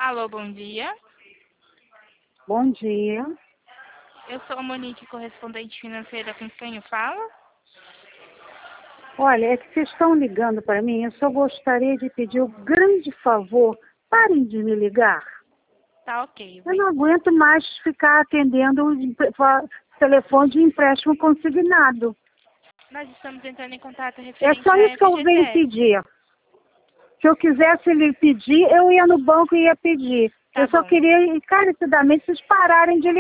Alô, bom dia. Bom dia. Eu sou a Monique, correspondente financeira, com quem eu falo? Olha, é que vocês estão ligando para mim, eu só gostaria de pedir um grande favor, parem de me ligar. Tá ok. Eu não aguento mais ficar atendendo o telefone de empréstimo consignado. Nós estamos entrando em contato É referente só à isso que eu venho FGTS. pedir. Se eu quisesse lhe pedir, eu ia no banco e ia pedir. Tá Eu só bom. queria encarecidamente vocês pararem de ligar.